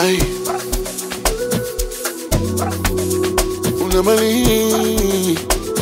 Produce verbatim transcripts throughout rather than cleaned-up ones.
Ay, una mali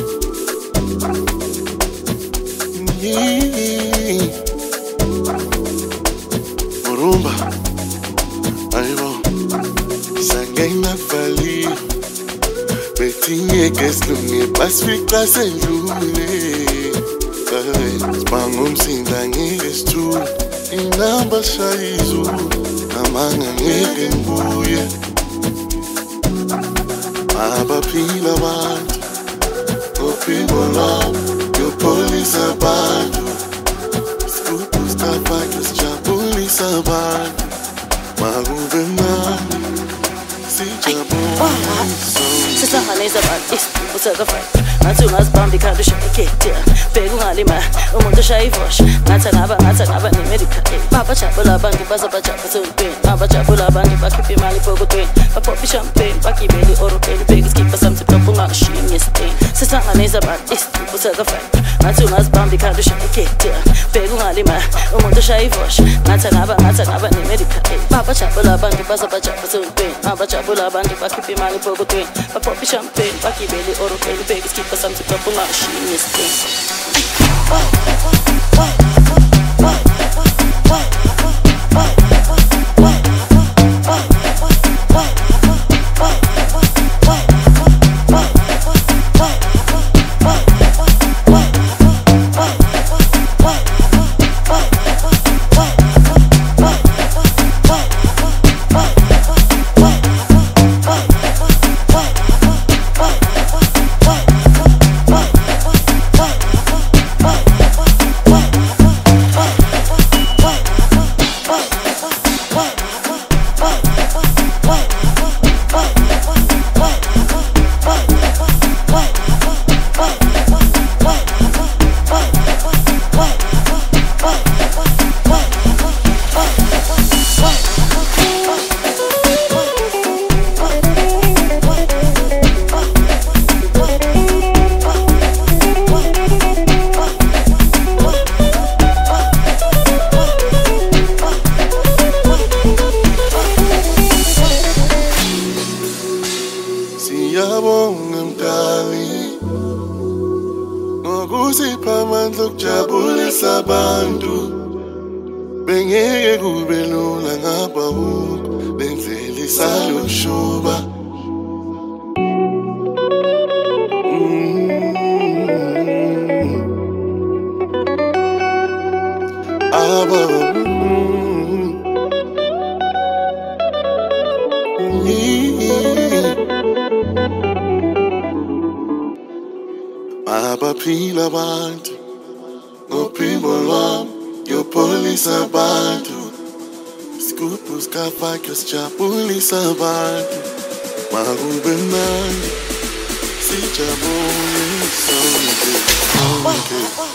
Morumba, ay bo Sangay na fali Betinye keslunye Pasfikla sendlule Ay, spangum sindangi estu Inamba shaizu Amanga ngeke ngibuye Abaphila abantu Ophiko lwabo Yopholisa abantu Isigubu sikafake sijabulisa abantu Makube mnandi sijabulisa Sihlanganisa abantu isigubu sakafake ngathi ungazibambi ikhanda ushayike bheka ungalima umuntu ushaya ivosha ngathi angaba ngathi angaba ne-medical aid babajabula abantu bazabajabula esontweni babajabula abantu bakhipha imali epokotweni baphopha ishampeni bagibele i-orobheni bheka isikipha samthipha ungashiyi ngesiteni sihlanganisa abantu isigubu sakafake ngathi ungazibambi ikhanda ushayike bheka ungalima umuntu ushaya ivosha ngathi angaba ngathi angaba ne-medical aid babajabula abantu bazabajabula esontweni babajabula abantu bakhipha imali epokotweni baphopha ishampeni bagibele i-orobheni bheka isikipha samthipha ungashiyi ngesiteni. Siyabonga mdali ngokusipha amandla okujabulisa abantu bengeke kube lula ngapha ukho lendlela isaloshuba aba Abaphila abantu Ophiko lwabo Yopholisa abantu Isigubu sikafake sijabulisa abantu Makube mnandi sijabulisa sonke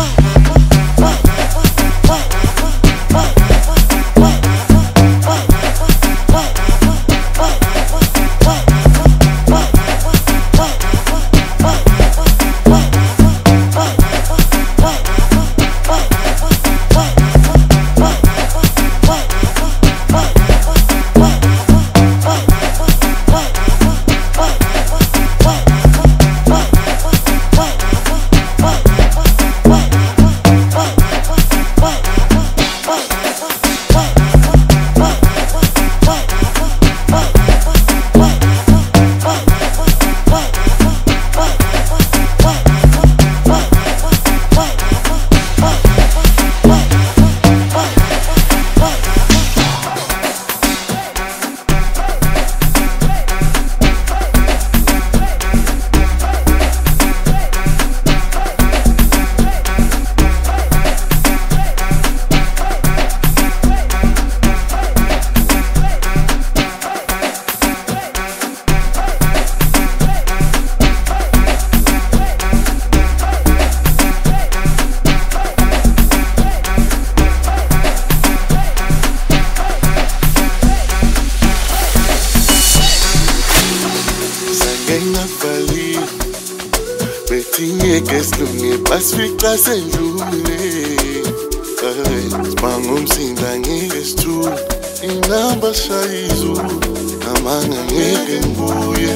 Betinye keslunye Pasfikla sendlule Spangum sindangi estu inamba shayizulu namanga ngeke ngibuye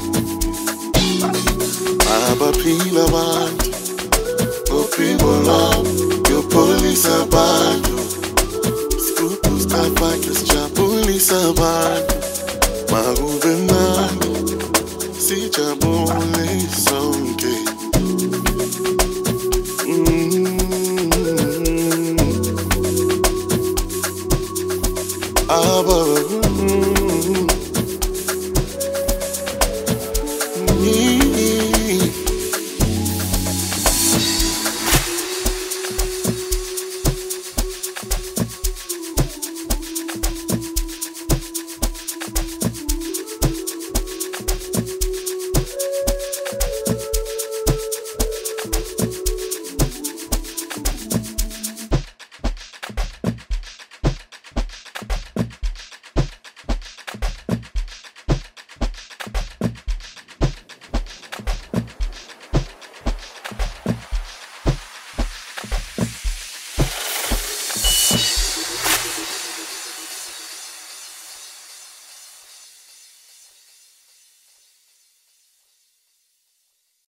abaphila abantu ophimbo lwami yopholisa abantu Scoop stabakhe sijabulisa abantu makube mnandi sijabulisa